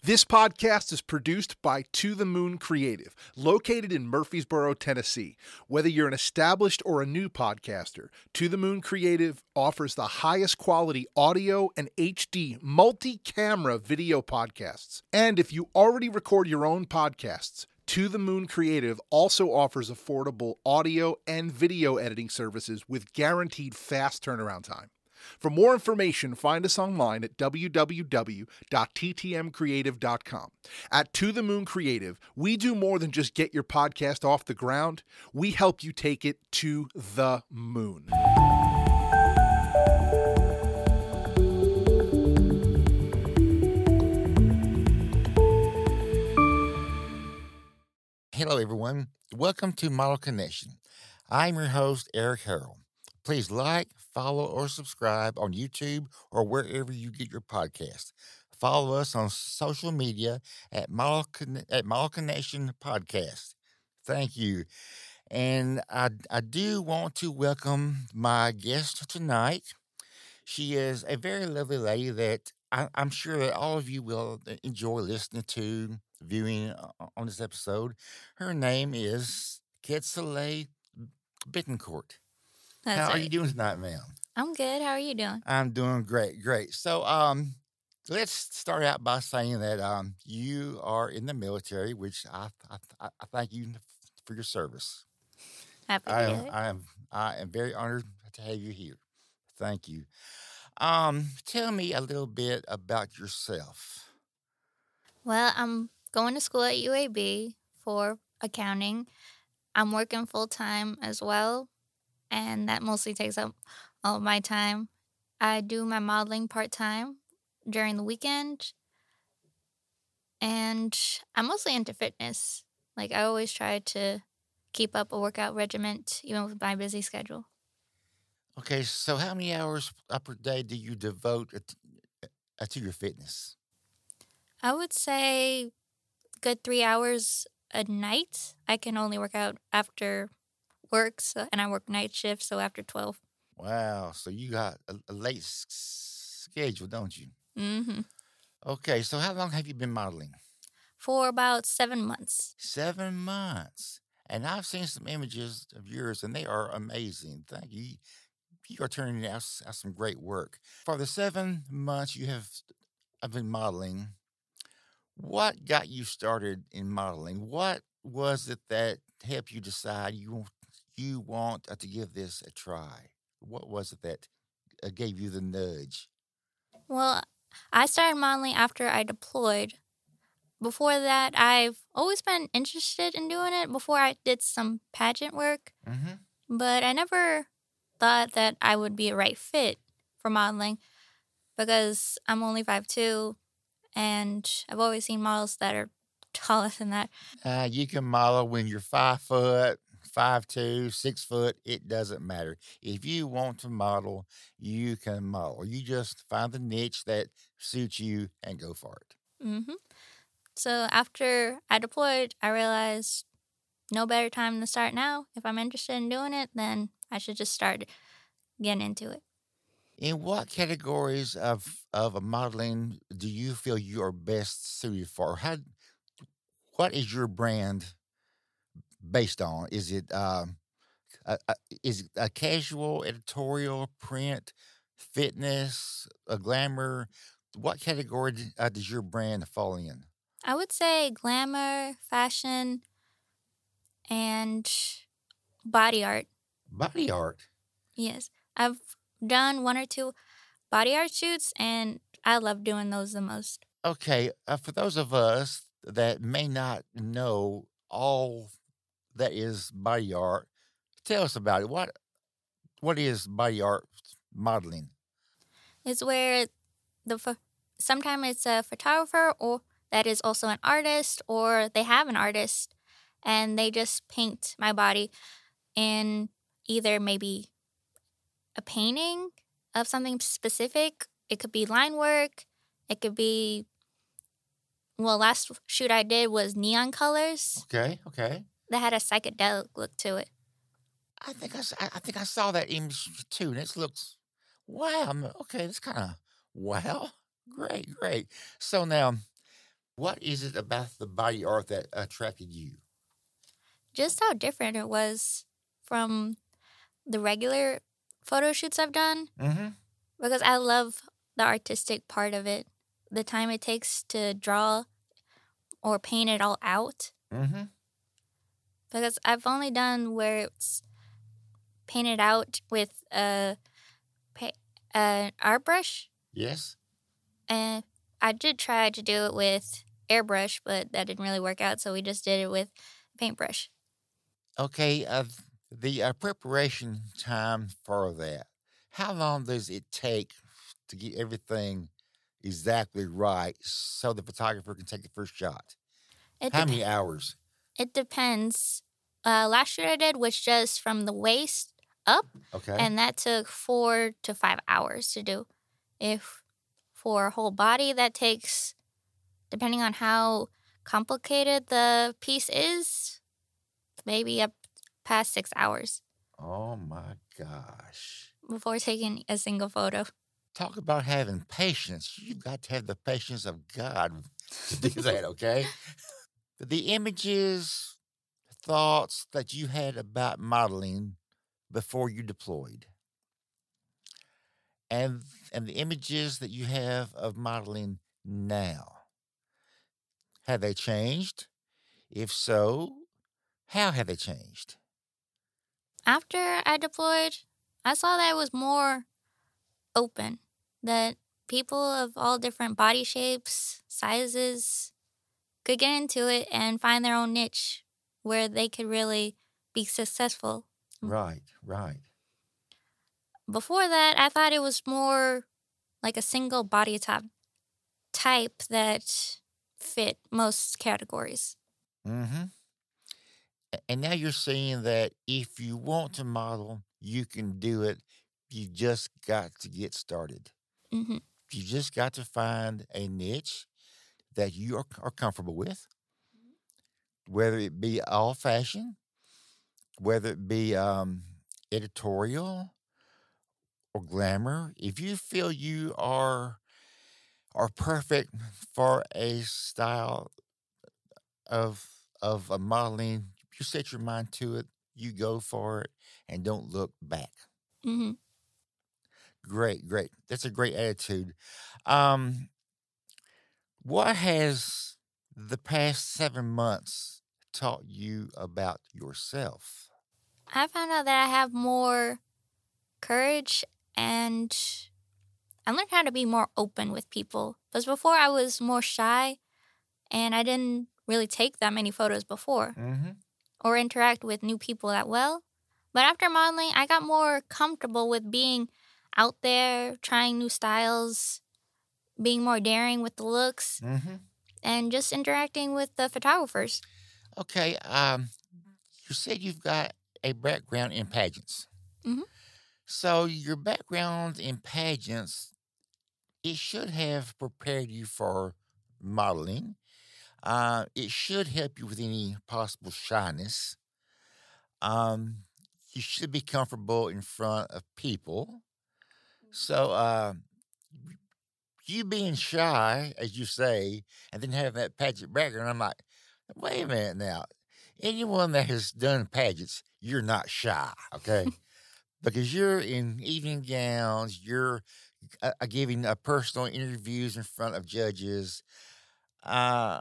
This podcast is produced by To the Moon Creative, located in Murfreesboro, Tennessee. Whether you're an established or a new podcaster, To the Moon Creative offers the highest quality audio and HD multi-camera video podcasts. And if you already record your own podcasts, To the Moon Creative also offers affordable audio and video editing services with guaranteed fast turnaround time. For more information, find us online at www.ttmcreative.com. At To the Moon Creative, we do more than just get your podcast off the ground. We help you take it to the moon. Hello, everyone. Welcome to Model Connection. I'm your host, Eric Harrell. Please like, follow, or subscribe on YouTube or wherever you get your podcast. Follow us on social media at Model Connection Podcast. Thank you. And I do want to welcome my guest tonight. She is a very lovely lady that I'm sure that all of you will enjoy listening to, viewing on this episode. Her name is Quetzalay Bittencourt. That's How are right. you doing tonight, ma'am? I'm good. How are you doing? I'm doing great. So, let's start out by saying that you are in the military, which I thank you for your service. Happy to I hear am it. I am very honored to have you here. Thank you. Tell me a little bit about yourself. Well, I'm going to school at UAB for accounting. I'm working full time as well, and that mostly takes up all of my time. I do my modeling part time during the weekend, and I'm mostly into fitness. Like, I always try to keep up a workout regimen, even with my busy schedule. Okay, so how many hours per day do you devote to your fitness? I would say good 3 hours a night. I can only work out after work, and I work night shift, so after 12. Wow, so you got a late schedule, don't you? Mm-hmm. Okay, so how long have you been modeling? For about 7 months. 7 months. And I've seen some images of yours, and they are amazing. Thank you. You are turning out some great work. For the 7 months you have been modeling, what got you started in modeling? What was it that helped you decide you want to give this a try? What was it that gave you the nudge? Well, I started modeling after I deployed. Before that, I've always been interested in doing it before I did some pageant work, Mm-hmm. but I never thought that I would be a right fit for modeling because I'm only 5'2", and I've always seen models that are taller than that. You can model when you're 5 foot, 5'2", 6 foot. It doesn't matter. If you want to model, you can model. You just find the niche that suits you and go for it. Mm-hmm. So after I deployed, I realized no better time to start now. If I'm interested in doing it, then I should just start getting into it. In what categories of a modeling do you feel you are best suited for? What is your brand based on? Is it a casual, editorial, print, fitness, a glamour? What category does your brand fall in? I would say glamour, fashion, and body art. Body art. Yes. I've done 1 or 2 body art shoots, and I love doing those the most. Okay, for those of us that may not know all that is body art, tell us about it. What is body art modeling? It's where sometimes it's a photographer or that is also an artist, or they have an artist, and they just paint my body in either maybe a painting of something specific. It could be line work. It could be, well, last shoot I did was neon colors Okay. that had a psychedelic look to it. I think I saw that image too, and it looks wow. Okay, it's kind of wow. Great. So now, What is it about the body art that attracted you? Just how different it was from the regular photo shoots I've done, Mm-hmm. because I love the artistic part of it. The time it takes to draw or paint it all out. Mm-hmm. Because I've only done where it's painted out with an art brush, Yes. and I did try to do it with airbrush, but that didn't really work out, so we just did it with paintbrush. Okay. The preparation time for that. How long does it take to get everything exactly right so the photographer can take the first shot? It How dep- many hours? It depends. Last shoot I did was just from the waist up, Okay. and that took 4 to 5 hours to do. If for a whole body, that takes, depending on how complicated the piece is, maybe up past 6 hours Oh my gosh. before taking a single photo. Talk about having patience. You've got to have the patience of God to do that, okay? The images, thoughts that you had about modeling before you deployed, and the images that you have of modeling now, have they changed? If so, how have they changed? After I deployed, I saw that it was more open, that people of all different body shapes, sizes could get into it and find their own niche where they could really be successful. Right, right. Before that, I thought it was more like a single body type that fit most categories. Mm-hmm. And now you're seeing that if you want to model, you can do it. You just got to get started. Hmm. You just got to find a niche that you are comfortable with, whether it be all fashion, whether it be editorial or glamour. If you feel you are perfect for a style of a modeling, you set your mind to it, you go for it, and don't look back. Hmm. Great, great. That's a great attitude. Um, what has the past 7 months taught you about yourself? I found out that I have more courage, and I learned how to be more open with people. Because before I was more shy and I didn't really take that many photos before Mm-hmm. or interact with new people that well. But after modeling, I got more comfortable with being out there, trying new styles, being more daring with the looks, Mm-hmm. and just interacting with the photographers. Okay. You said you've got a background in pageants. Hmm. So your background in pageants, it should have prepared you for modeling. It should help you with any possible shyness. Um, you should be comfortable in front of people. So, you being shy, as you say, and then having that pageant background, I'm like, wait a minute now. Anyone that has done pageants, you're not shy, okay? Because you're in evening gowns, you're giving personal interviews in front of judges. Uh,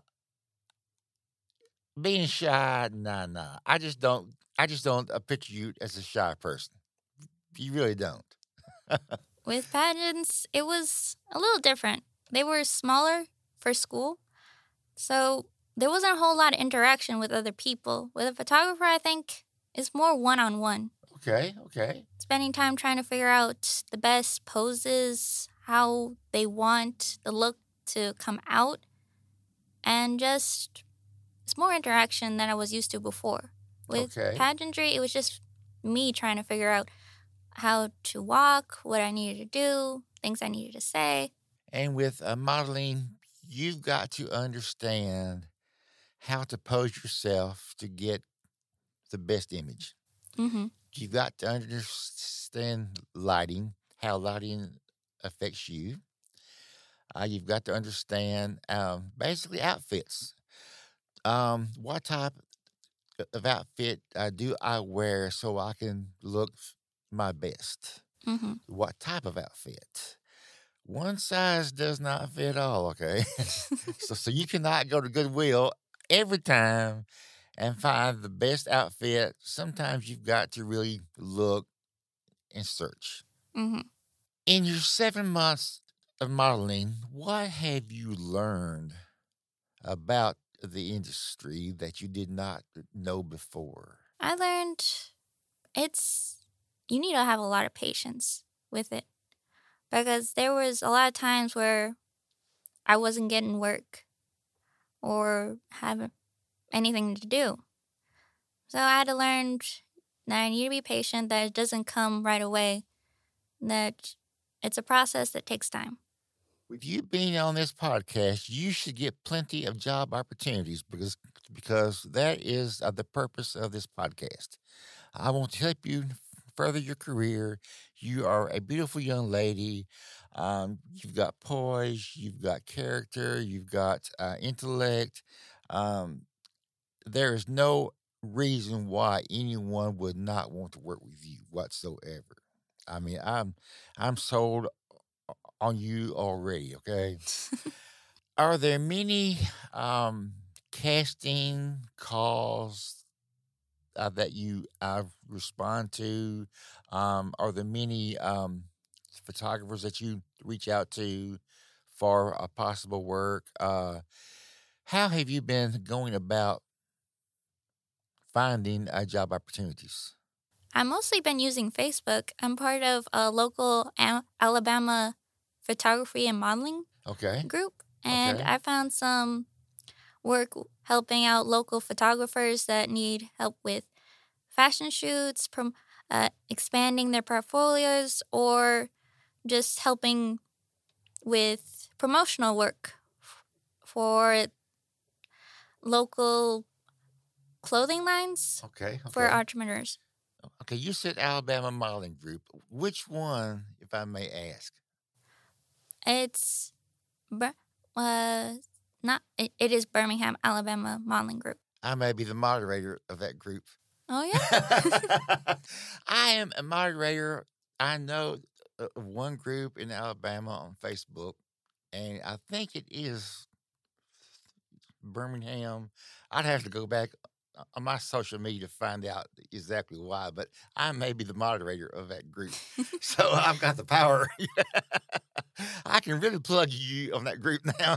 Being shy, nah, nah. I just don't picture you as a shy person. You really don't. With pageants, it was a little different. They were smaller for school, so there wasn't a whole lot of interaction with other people. With a photographer, I think it's more one on one. Okay, okay. Spending time trying to figure out the best poses, how they want the look to come out, and just it's more interaction than I was used to before. With Okay. pageantry, it was just me trying to figure out how to walk, what I needed to do, things I needed to say. And with modeling, you've got to understand how to pose yourself to get the best image. Hmm. You've got to understand lighting, how lighting affects you. You've got to understand basically outfits. What type of outfit do I wear so I can look my best? Mm-hmm. What type of outfit? One size does not fit all, okay? So you cannot go to Goodwill every time and find the best outfit. Sometimes you've got to really look and search. Mm-hmm. In your 7 months of modeling, what have you learned about the industry that you did not know before? I learned you need to have a lot of patience with it because there was a lot of times where I wasn't getting work or having anything to do. So I had to learn that I need to be patient, that it doesn't come right away, that it's a process that takes time. With you being on this podcast, you should get plenty of job opportunities because that is the purpose of this podcast. I want to help you further your career. You are a beautiful young lady. You've got poise, you've got character, you've got intellect. Um, there is no reason why anyone would not want to work with you whatsoever. I mean, I'm sold on you already. Okay. Are there many casting calls that you respond to? Are there many photographers that you reach out to for a possible work? How have you been going about finding job opportunities? I've mostly been using Facebook. I'm part of a local Alabama photography and modeling Okay. group, and Okay. I found some work helping out local photographers that need help with fashion shoots, expanding their portfolios, or just helping with promotional work for local clothing lines Okay. for Okay. entrepreneurs. Okay. You said Alabama Modeling Group. Which one, if I may ask? It's not it is Birmingham, Alabama Modeling Group. I may be the moderator of that group. Oh yeah. I am a moderator. I know of one group in Alabama on Facebook, and I think it is Birmingham. I'd have to go back on my social media to find out exactly why, but I may be the moderator of that group. So I've got the power. I can really plug you on that group now.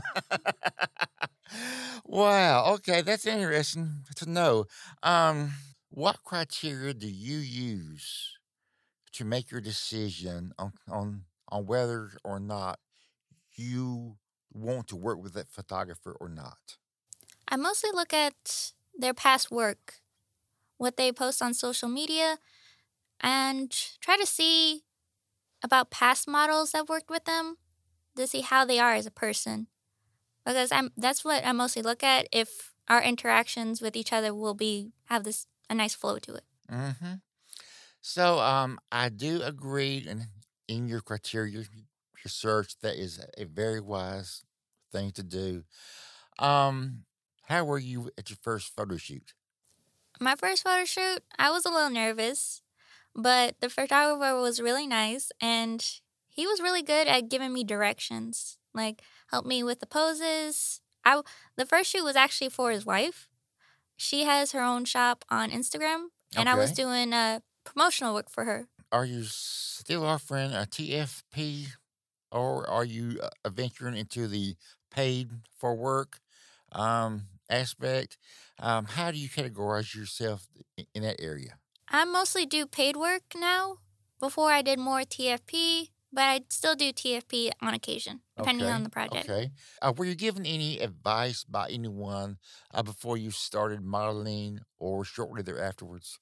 Wow. Okay, that's interesting to know. What criteria do you use to make your decision on whether or not you want to work with that photographer or not? I mostly look at their past work, what they post on social media, and try to see about past models that worked with them to see how they are as a person. Because that's what I mostly look at, if our interactions with each other will have a nice flow to it. Mm-hmm. So I do agree in your criteria, your search. That is a very wise thing to do. How were you at your first photo shoot? My first photo shoot, I was a little nervous, but the photographer was really nice and he was really good at giving me directions, like help me with the poses. The first shoot was actually for his wife. She has her own shop on Instagram, and I was Okay. doing promotional work for her. Are you still offering a TFP, or are you venturing into the paid for work aspect? How do you categorize yourself in that area? I mostly do paid work now. Before I did more TFP, but I still do TFP on occasion, depending on the project. Okay. Were you given any advice by anyone before you started modeling or shortly thereafterwards?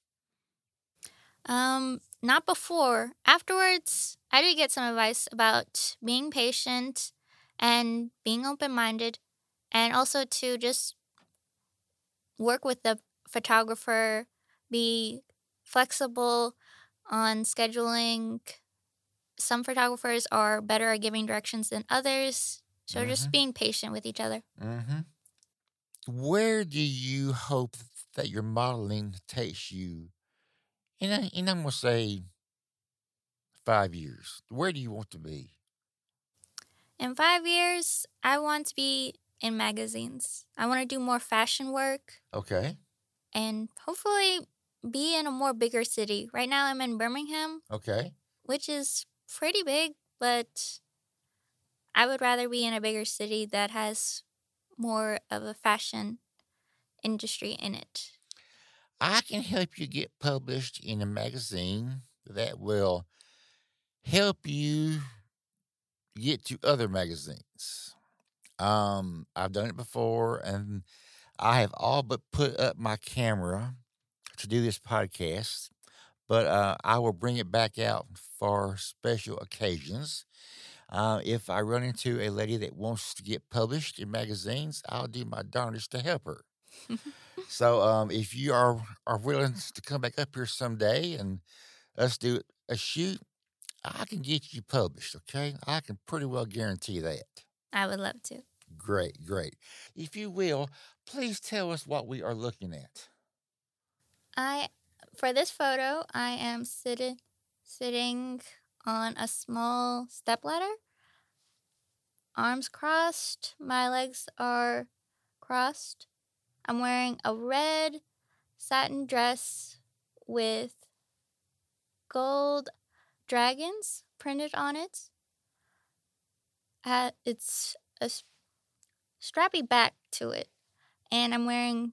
Not before. Afterwards, I did get some advice about being patient and being open-minded, and also to just work with the photographer, be flexible on scheduling. Some photographers are better at giving directions than others. So just being patient with each other. Mm-hmm. Where do you hope that your modeling takes you? And I'm going to say 5 years. Where do you want to be? In 5 years, I want to be in magazines. I want to do more fashion work Okay. and hopefully be in a more bigger city. Right now, I'm in Birmingham, Okay. which is pretty big, but I would rather be in a bigger city that has more of a fashion industry in it. I can help you get published in a magazine that will help you get to other magazines. I've done it before, and I have all but put up my camera to do this podcast, but I will bring it back out for special occasions. If I run into a lady that wants to get published in magazines, I'll do my darndest to help her. So if you are willing to come back up here someday and us do a shoot, I can get you published, okay? I can pretty well guarantee that. I would love to. Great, great. If you will, please tell us what we are looking at. For this photo, I am sitting on a small stepladder, arms crossed, my legs are crossed. I'm wearing a red satin dress with gold dragons printed on it. It's a strappy back to it, and I'm wearing,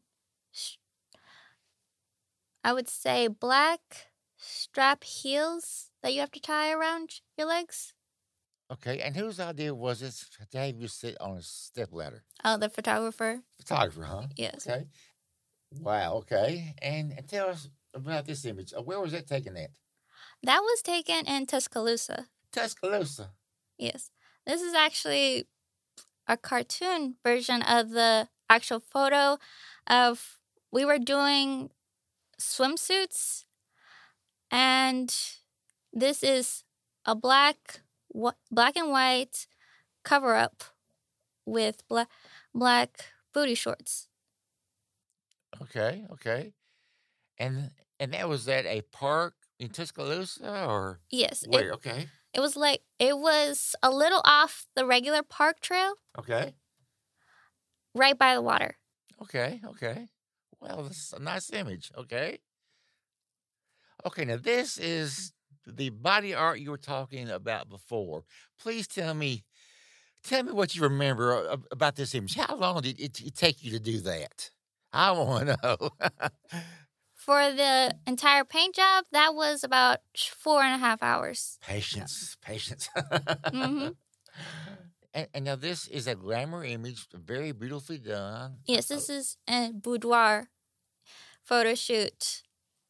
I would say, black strap heels that you have to tie around your legs. Okay, and whose idea was it to have you sit on a stepladder? Oh, the photographer. Photographer, huh? Yes. Okay. Wow, okay. And tell us about this image. Where was that taken at? That was taken in Tuscaloosa. Tuscaloosa. Yes. This is actually a cartoon version of the actual photo of, we were doing swimsuits, and this is a black and white cover up with black booty shorts. Okay, okay. And that was at a park in Tuscaloosa or Yes. where? Okay. It was a little off the regular park trail, Okay. right by the water. Okay, okay. Well, this is a nice image. Okay. Okay, now this is the body art you were talking about before. Please tell me what you remember about this image. How long did it take you to do that? I want to know. For the entire paint job, that was about 4.5 hours. Patience. Mm-hmm. And now this is a glamour image, very beautifully done. Yes, this is a boudoir photo shoot.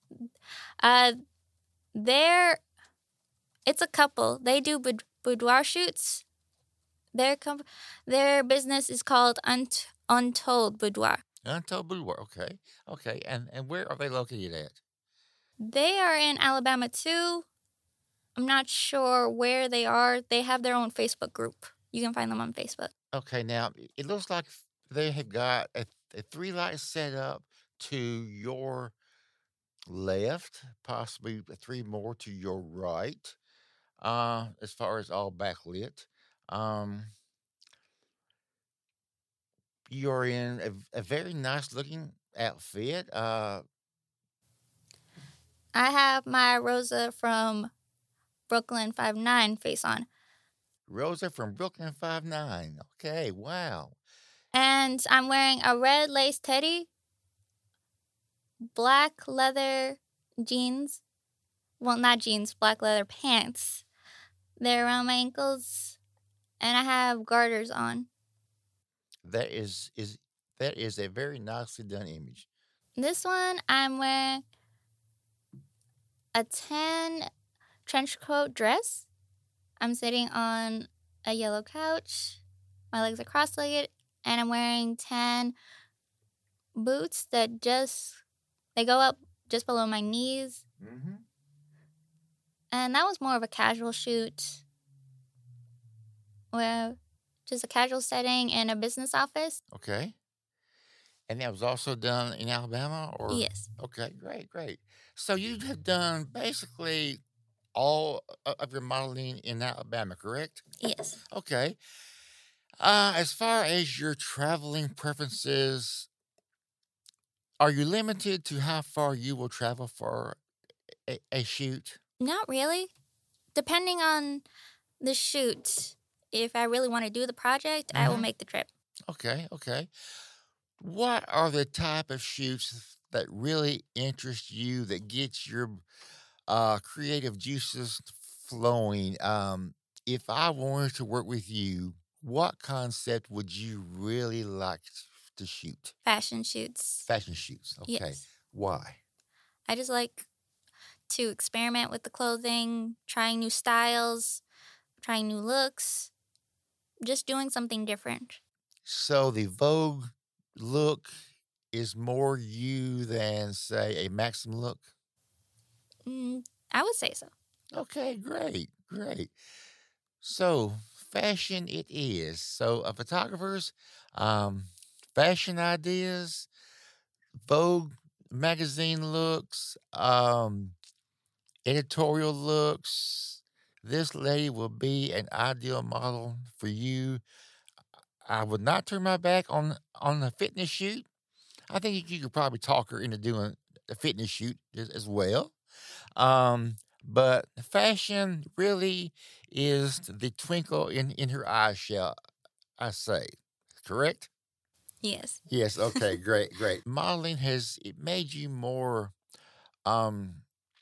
It's a couple. They do boudoir shoots. Their business is called Untold Boudoir. Untold Boudoir, okay. Okay, and where are they located at? They are in Alabama too. I'm not sure where they are. They have their own Facebook group. You can find them on Facebook. Okay, now it looks like they have got a 3-light setup to your left, possibly 3 more to your right, as far as all backlit. You're in a very nice looking outfit. I have my Rosa from Brooklyn 5'9" face on. Rosa from Brooklyn 5'9". Okay, wow. And I'm wearing a red lace teddy, black leather jeans. Well, not jeans, black leather pants. They're around my ankles, and I have garters on. That is a very nicely done image. This one, I'm wearing a tan trench coat dress. I'm sitting on a yellow couch. My legs are cross-legged, and I'm wearing tan boots that they go up just below my knees. Mm-hmm. And that was more of a casual shoot, where just a casual setting in a business office. Okay. And that was also done in Alabama, or? Yes. Okay, great, great. So you have done basically all of your modeling in Alabama, correct? Yes. Okay. As far as your traveling preferences, are you limited to how far you will travel for a shoot? Not really. Depending on the shoot, if I really want to do the project, I will Mhm. make the trip. Okay, okay. What are the type of shoots that really interest you, that gets your creative juices flowing? If I wanted to work with you, what concept would you really like to shoot? Fashion shoots. Fashion shoots. Okay. Yes. Why? I just like to experiment with the clothing, trying new styles, trying new looks, just doing something different. So the Vogue look is more you than, say, a Maxim look? I would say so. Okay, great, great. So, fashion it is. So, photographers, um, fashion ideas, Vogue magazine looks, editorial looks. This lady will be an ideal model for you. I would not turn my back on the fitness shoot. I think you could probably talk her into doing a fitness shoot as well. But fashion really is the twinkle in her eye, shall I say. Correct? Yes. Yes. Okay. Great. Great. Modeling has it made you more um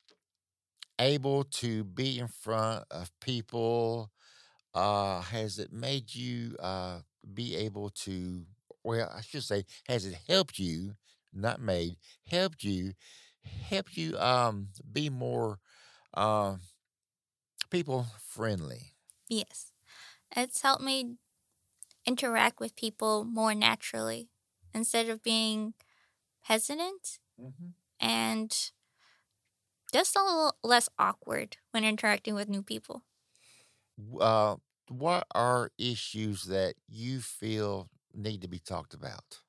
able to be in front of people? Has it made you be able to? Well, I should say, has it helped you? Not made, helped you, help you be more um people friendly. Yes. It's helped me interact with people more naturally instead of being hesitant Mhm. and just a little less awkward when interacting with new people. Uh, what are issues that you feel need to be talked about?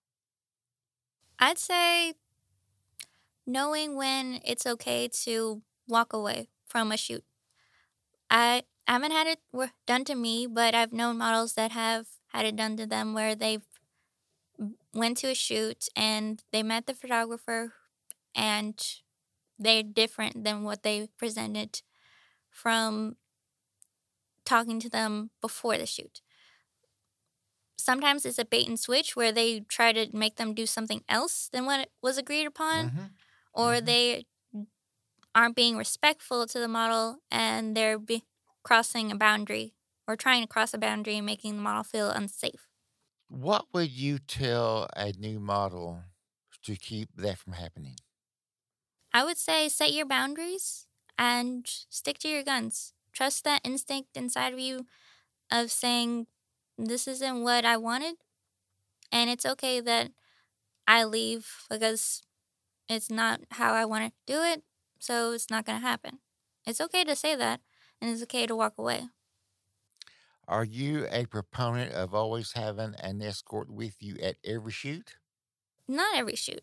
I'd say knowing when it's okay to walk away from a shoot. I haven't had it done to me, but I've known models that have had it done to them where they've went to a shoot and they met the photographer and they're different than what they presented from talking to them before the shoot. Sometimes it's a bait and switch where they try to make them do something else than what was agreed upon, Mm-hmm. or Mm-hmm. they aren't being respectful to the model and they're crossing a boundary or trying to cross a boundary and making the model feel unsafe. What would you tell a new model to keep that from happening? I would say set your boundaries and stick to your guns. Trust that instinct inside of you of saying, this isn't what I wanted, and it's okay that I leave because it's not how I want to do it, so it's not going to happen. It's okay to say that, and it's okay to walk away. Are you a proponent of always having an escort with you at every shoot? Not every shoot.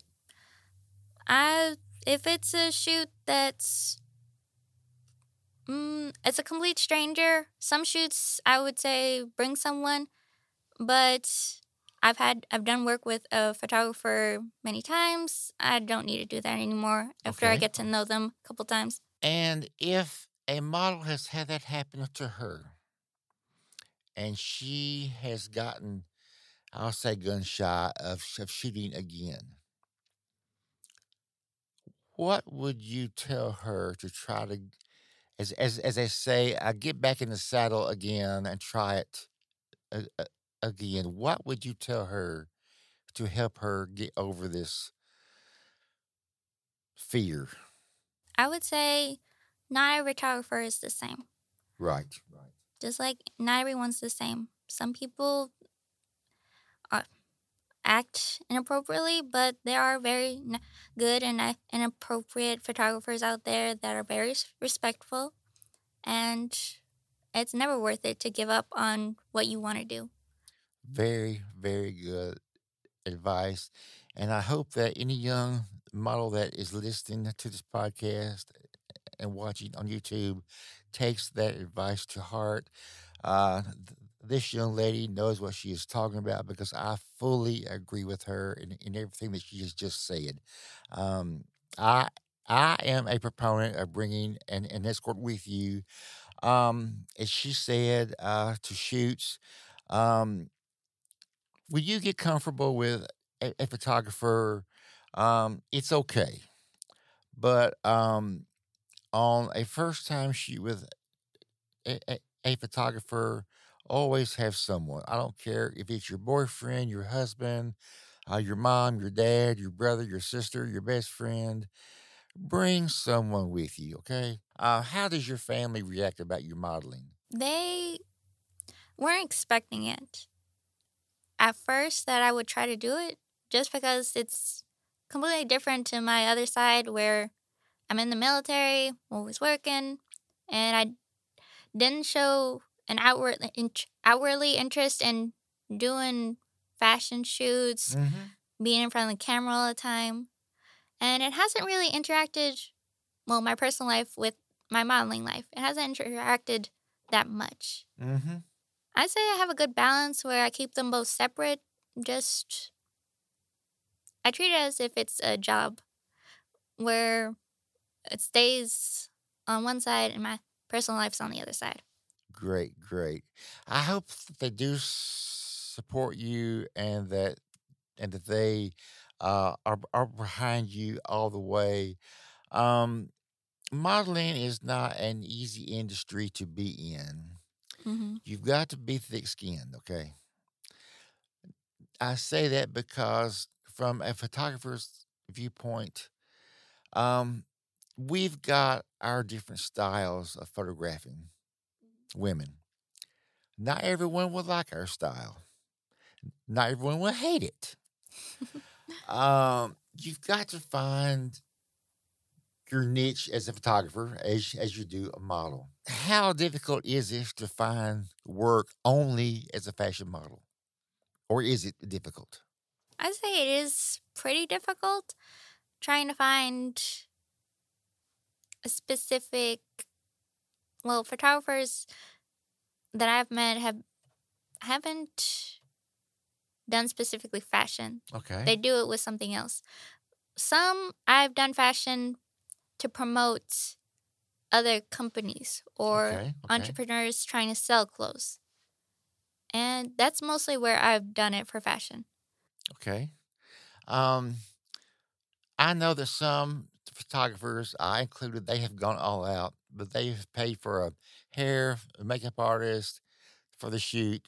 I if it's a shoot that's it's a complete stranger. Some shoots I would say bring someone, but I've done work with a photographer many times. I don't need to do that anymore after I Okay. get to know them a couple times. And if a model has had that happen to her and she has gotten, I'll say, gun shy of shooting again, what would you tell her to try to, as they say, get back in the saddle again and try it again? What would you tell her to help her get over this fear? I would say not every photographer is the same. Right. Right. Just like not everyone's the same. Some people act inappropriately, but there are very good and inappropriate photographers out there that are very respectful, and it's never worth it to give up on what you want to do. Very, very good advice. And I hope that any young model that is listening to this podcast and watching on YouTube takes that advice to heart. This young lady knows what she is talking about because I fully agree with her in everything that she has just said. Um, I I am a proponent of bringing an escort with you. As she said, to shoots. Um, when you get comfortable with a photographer, it's okay. But on a first time shoot with a photographer, always have someone. I don't care if it's your boyfriend, your husband, your mom, your dad, your brother, your sister, your best friend. Bring someone with you, okay? How does your family react about your modeling? They weren't expecting it at first that I would try to do it just because it's completely different to my other side where I'm in the military, always working, and I didn't show an outwardly interest in doing fashion shoots, Mm-hmm. being in front of the camera all the time. And it hasn't really interacted, well, my personal life with my modeling life. It hasn't interacted that much. Mm-hmm. I say I have a good balance where I keep them both separate. Just, I treat it as if it's a job where it stays on one side and my personal life's on the other side. Great, great. I hope that they do support you and that they are behind you all the way. Um, Modeling is not an easy industry to be in. Mm-hmm. You've got to be thick-skinned, okay? I say that because from a photographer's viewpoint, um, we've got our different styles of photographing women. Not everyone will like our style. Not everyone will hate it. You've got to find your niche as a photographer as you do a model. How difficult is it to find work only as a fashion model? Or is it difficult? I say it is pretty difficult trying to find a specific, well, photographers that I've met haven't done specifically fashion. Okay. They do it with something else. Some I've done fashion to promote other companies or Okay. entrepreneurs trying to sell clothes. And that's mostly where I've done it for fashion. Okay. Um, I know that some photographers, I included, they have gone all out, but they've paid for a hair, a makeup artist for the shoot.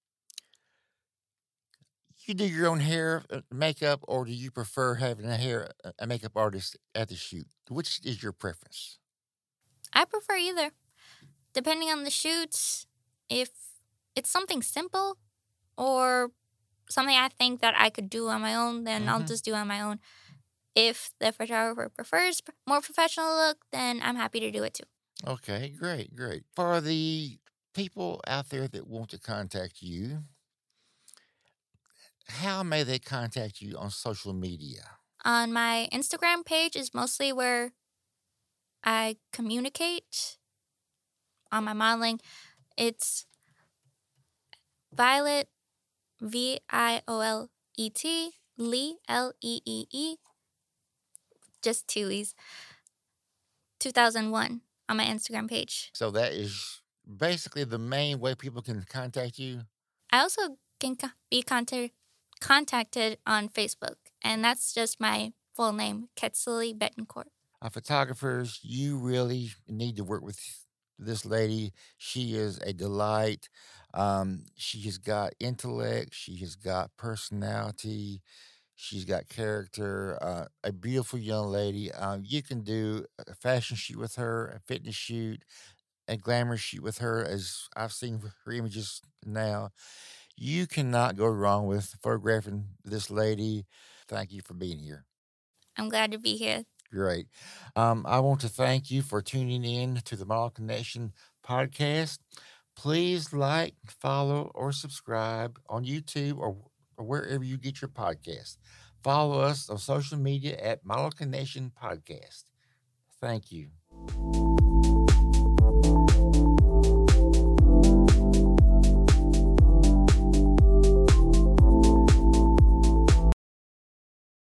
You do your own hair, makeup, or do you prefer having a makeup artist at the shoot? Which is your preference? I prefer either. Depending on the shoots, if it's something simple or something I think that I could do on my own, then I'll Mm-hmm. just do on my own. If the photographer prefers more professional look, then I'm happy to do it too. Okay, great, great. For the people out there that want to contact you, how may they contact you on social media? On my Instagram page is mostly where I communicate on my modeling. It's Violet, Violet, Lee, Leee, just two E's, 2001 on my Instagram page. So that is basically the main way people can contact you. I also can be contacted on Facebook, and that's just my full name, Ketsili Betancourt. Photographers, you really need to work with this lady. She is a delight. She has got intellect. She has got personality. She's got character. A beautiful young lady. You can do a fashion shoot with her, a fitness shoot, a glamour shoot with her, as I've seen her images now. You cannot go wrong with photographing this lady. Thank you for being here. I'm glad to be here. Great. I want to thank you for tuning in to the Model Connection podcast. Please like, follow, or subscribe on YouTube or wherever you get your podcast. Follow us on social media at Maloka Nation Podcast. Thank you.